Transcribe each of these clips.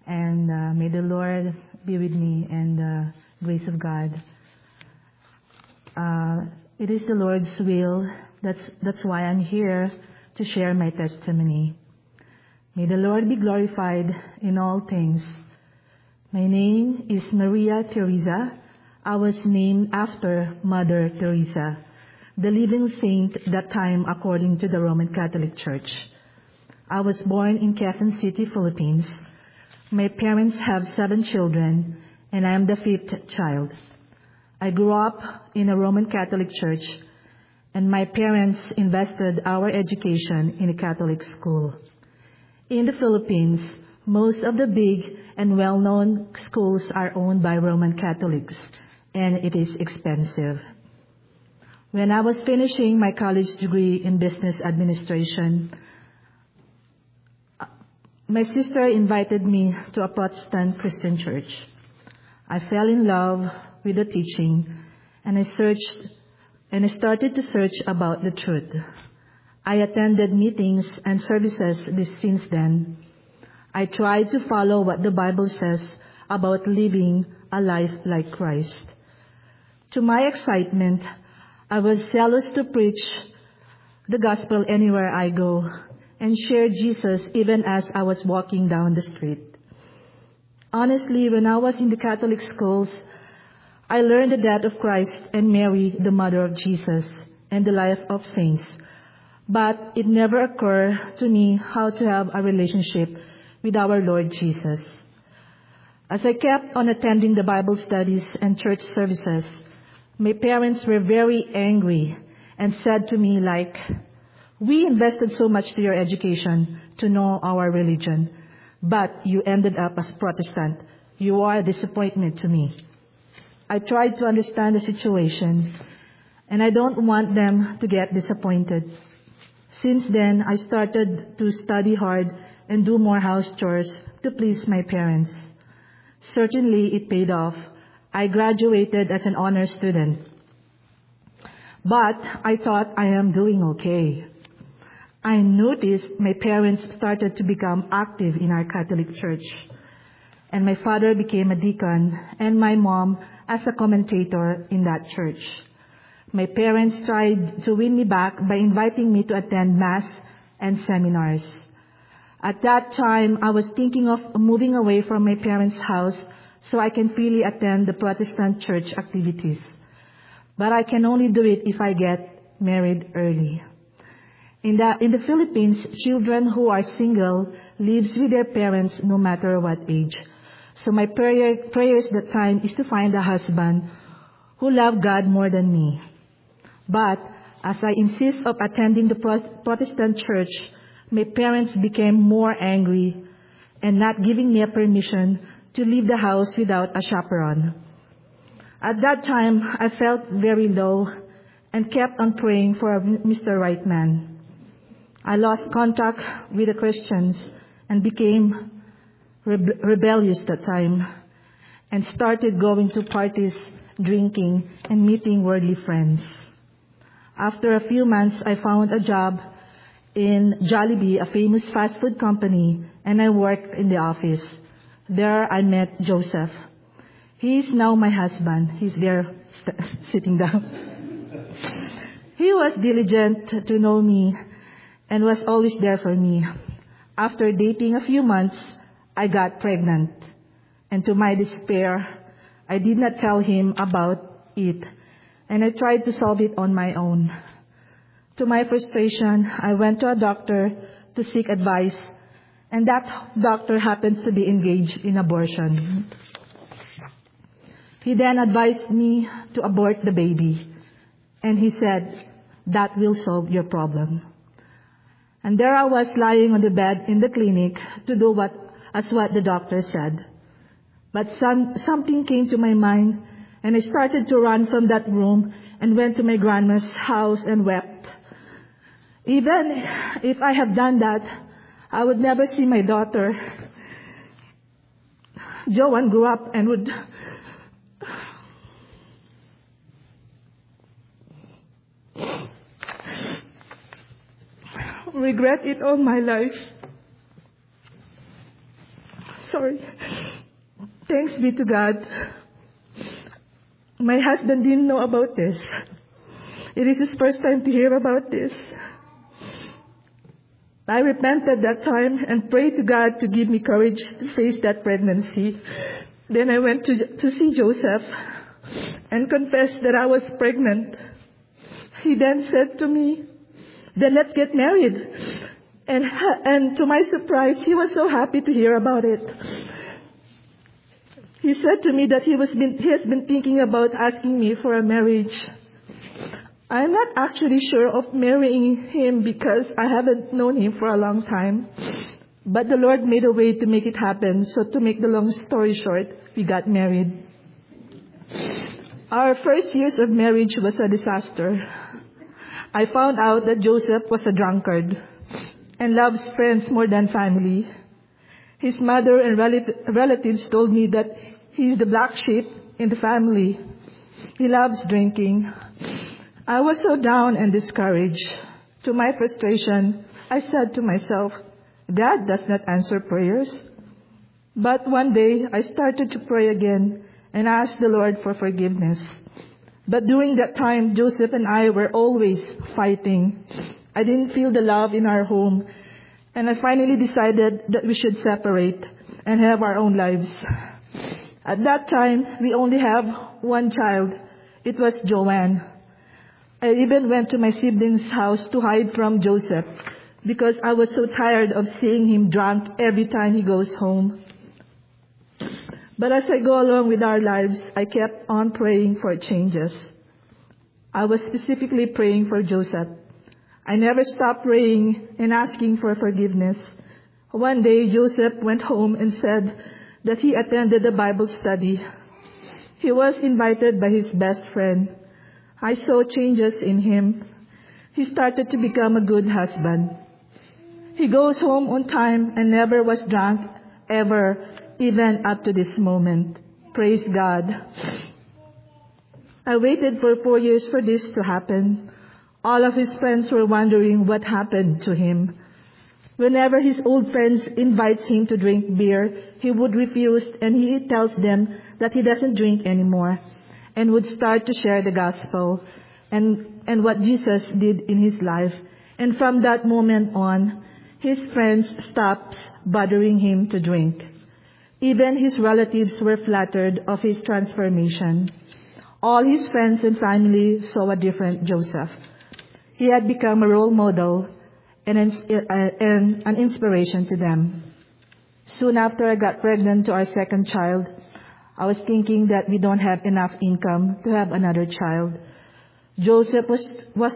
and may the Lord be with me and the grace of God. It is the Lord's will. That's why I'm here to share my testimony. May the Lord be glorified in all things. My name is Maria Teresa. I was named after Mother Teresa, the living saint that time according to the Roman Catholic Church. I was born in Quezon City, Philippines. My parents have 7 children, and I am the 5th child. I grew up in a Roman Catholic church, and my parents invested our education in a Catholic school. In the Philippines, most of the big and well-known schools are owned by Roman Catholics, and it is expensive. When I was finishing my college degree in business administration, my sister invited me to a Protestant Christian church. I fell in love with the teaching, and I started to search about the truth. I attended meetings and services since then. I tried to follow what the Bible says about living a life like Christ. To my excitement, I was zealous to preach the gospel anywhere I go and share Jesus even as I was walking down the street. Honestly, when I was in the Catholic schools, I learned the death of Christ and Mary, the mother of Jesus, and the life of saints. But it never occurred to me how to have a relationship with our Lord Jesus. As I kept on attending the Bible studies and church services, my parents were very angry and said to me like, "We invested so much to your education to know our religion, but you ended up as Protestant. You are a disappointment to me." I tried to understand the situation, and I don't want them to get disappointed. Since then, I started to study hard and do more house chores to please my parents. Certainly, it paid off. I graduated as an honor student. But I thought I am doing okay. I noticed my parents started to become active in our Catholic church, and my father became a deacon, and my mom as a commentator in that church. My parents tried to win me back by inviting me to attend Mass and seminars. At that time, I was thinking of moving away from my parents' house so I can freely attend the Protestant church activities. But I can only do it if I get married early. In the Philippines, children who are single lives with their parents no matter what age. So my prayers that time is to find a husband who loves God more than me. But as I insist of attending the Protestant church, my parents became more angry and not giving me a permission to leave the house without a chaperone. At that time, I felt very low and kept on praying for a Mr. Right Man. I lost contact with the Christians and became rebellious that time and started going to parties, drinking, and meeting worldly friends. After a few months, I found a job in Jollibee, a famous fast food company, and I worked in the office. There I met Joseph. He is now my husband. He's there sitting down. He was diligent to know me and was always there for me. After dating a few months, I got pregnant. And to my despair, I did not tell him about it, and I tried to solve it on my own. To my frustration, I went to a doctor to seek advice, and that doctor happens to be engaged in abortion. He then advised me to abort the baby, and he said, "That will solve your problem." And there I was lying on the bed in the clinic to do what the doctor said. But something came to my mind, and I started to run from that room and went to my grandma's house and wept. Even if I have done that, I would never see my daughter. Joanne grew up and would regret it all my life. So Sorry. Thanks be to God. My husband didn't know about this. It is his first time to hear about this. I repented that time and prayed to God to give me courage to face that pregnancy. Then I went to see Joseph and confessed that I was pregnant. He then said to me, "Then let's get married." And to my surprise, he was so happy to hear about it. He said to me that he has been thinking about asking me for a marriage. I'm not actually sure of marrying him because I haven't known him for a long time. But the Lord made a way to make it happen. So to make the long story short, we got married. Our first years of marriage was a disaster. I found out that Joseph was a drunkard and loves friends more than family. His mother and relatives told me that he's the black sheep in the family. He loves drinking. I was so down and discouraged. To my frustration, I said to myself, God does not answer prayers. But one day, I started to pray again and asked the Lord for forgiveness. But during that time, Joseph and I were always fighting. I didn't feel the love in our home. And I finally decided that we should separate and have our own lives. At that time, we only have one child. It was Joanne. I even went to my siblings' house to hide from Joseph because I was so tired of seeing him drunk every time he goes home. But as I go along with our lives, I kept on praying for changes. I was specifically praying for Joseph. I never stopped praying and asking for forgiveness. One day, Joseph went home and said that he attended a Bible study. He was invited by his best friend. I saw changes in him. He started to become a good husband. He goes home on time and never was drunk, ever, even up to this moment. Praise God. I waited for 4 years for this to happen. All of his friends were wondering what happened to him. Whenever his old friends invites him to drink beer, he would refuse and he tells them that he doesn't drink anymore and would start to share the gospel and what Jesus did in his life. And from that moment on, his friends stopped bothering him to drink. Even his relatives were flattered of his transformation. All his friends and family saw a different Joseph. He had become a role model and an inspiration to them. Soon after I got pregnant to our second child, I was thinking that we don't have enough income to have another child. Joseph was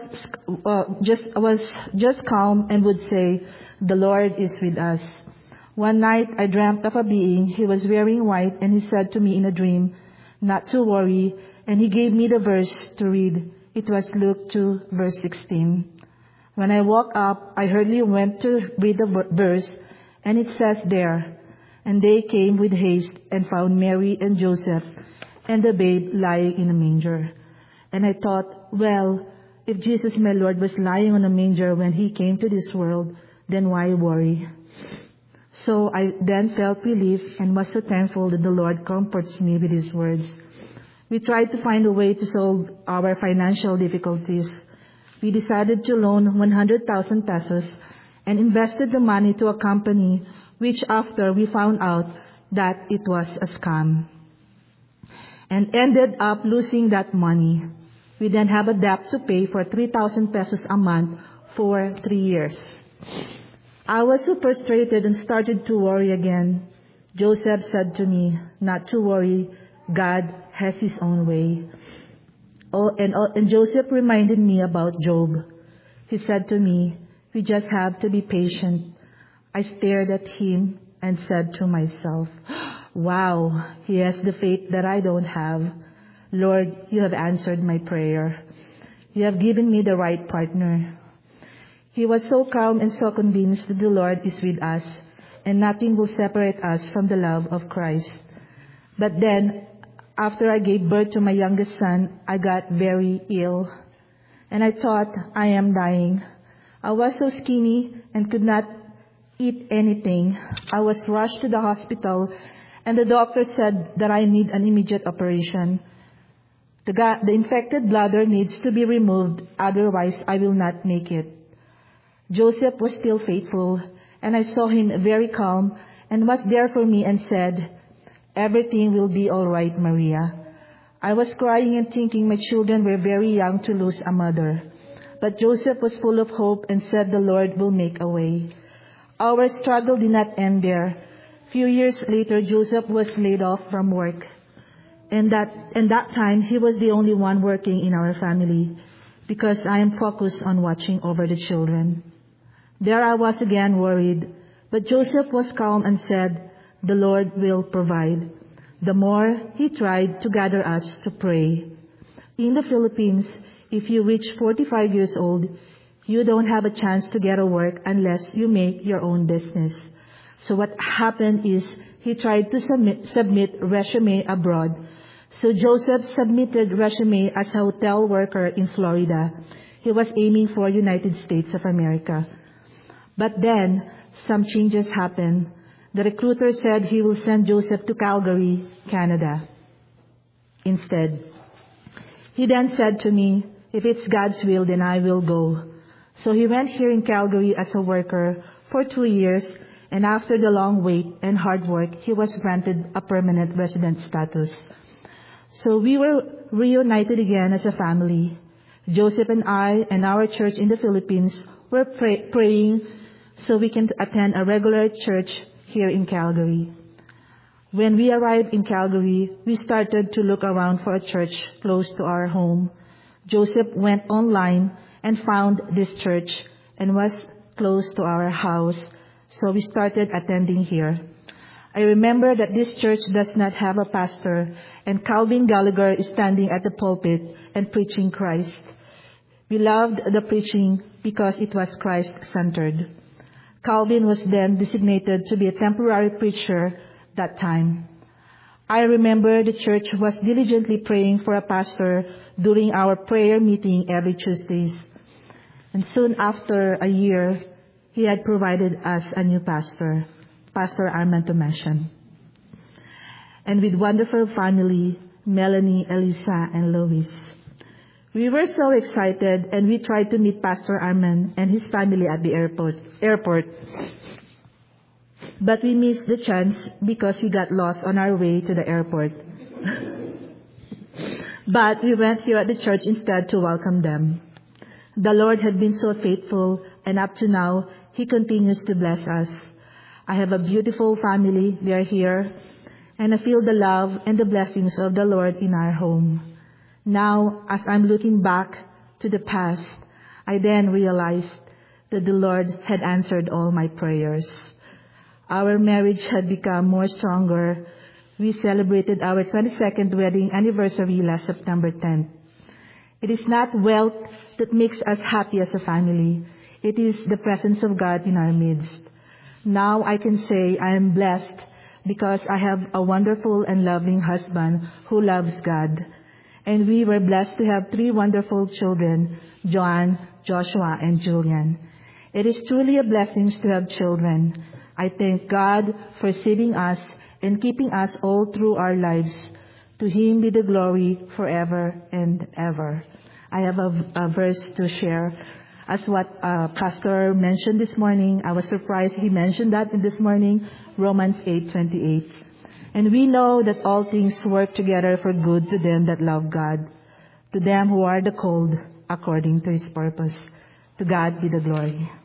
just calm and would say, "The Lord is with us." One night I dreamt of a being. He was wearing white and he said to me in a dream, "Not to worry," and he gave me the verse to read. It was Luke 2, verse 16. When I woke up, I hurriedly went to read the verse, and it says there, "And they came with haste and found Mary and Joseph and the babe lying in a manger." And I thought, well, if Jesus, my Lord, was lying on a manger when he came to this world, then why worry? So I then felt relief and was so thankful that the Lord comforts me with his words. We tried to find a way to solve our financial difficulties. We decided to loan 100,000 pesos and invested the money to a company, which after we found out that it was a scam and ended up losing that money. We then have a debt to pay for 3,000 pesos a month for 3 years. I was so frustrated and started to worry again. Joseph said to me, "Not to worry, God has his own way." And Joseph reminded me about Job. He said to me, "We just have to be patient." I stared at him and said to myself, "Wow, he has the faith that I don't have. Lord, you have answered my prayer. You have given me the right partner." He was so calm and so convinced that the Lord is with us and nothing will separate us from the love of Christ. But then, after I gave birth to my youngest son, I got very ill. And I thought, I am dying. I was so skinny and could not eat anything. I was rushed to the hospital, and the doctor said that I need an immediate operation. The infected bladder needs to be removed, otherwise I will not make it. Joseph was still faithful, and I saw him very calm and was there for me and said, "Everything will be all right, Maria." I was crying and thinking my children were very young to lose a mother. But Joseph was full of hope and said the Lord will make a way. Our struggle did not end there. Few years later, Joseph was laid off from work. And that time, he was the only one working in our family because I am focused on watching over the children. There I was again worried, but Joseph was calm and said, "The Lord will provide." The more he tried to gather us to pray. In the Philippines, if you reach 45 years old, you don't have a chance to get a work unless you make your own business. So what happened is he tried to submit resume abroad. So Joseph submitted resume as a hotel worker in Florida. He was aiming for United States of America. But then some changes happened. The recruiter said he will send Joseph to Calgary, Canada, instead. He then said to me, "If it's God's will, then I will go." So he went here in Calgary as a worker for 2 years, and after the long wait and hard work, he was granted a permanent resident status. So we were reunited again as a family. Joseph and I and our church in the Philippines were praying so we can attend a regular church here in Calgary. When we arrived in Calgary, we started to look around for a church close to our home. Joseph went online and found this church and was close to our house, so we started attending here. I remember that this church does not have a pastor, and Calvin Gallagher is standing at the pulpit and preaching Christ. We loved the preaching because it was Christ-centered. Calvin was then designated to be a temporary preacher that time. I remember the church was diligently praying for a pastor during our prayer meeting every Tuesdays. And soon after a year, he had provided us a new pastor, Pastor Armando Mesian. And with wonderful family, Melanie, Elisa, and Lois. We were so excited, and we tried to meet Pastor Arman and his family at the airport. But we missed the chance because we got lost on our way to the airport. But we went here at the church instead to welcome them. The Lord had been so faithful, and up to now, He continues to bless us. I have a beautiful family. They are here. And I feel the love and the blessings of the Lord in our home. Now, as I'm looking back to the past, I then realized that the Lord had answered all my prayers. Our marriage had become more stronger. We celebrated our 22nd wedding anniversary last September 10th. It is not wealth that makes us happy as a family. It is the presence of God in our midst. Now I can say I am blessed because I have a wonderful and loving husband who loves God. And we were blessed to have 3 wonderful children, Joanne, Joshua, and Julian. It is truly a blessing to have children. I thank God for saving us and keeping us all through our lives. To Him be the glory forever and ever. I have a verse to share. As what Pastor mentioned this morning, I was surprised he mentioned that this morning, Romans 8:28. And we know that all things work together for good to them that love God, to them who are the called according to His purpose. To God be the glory.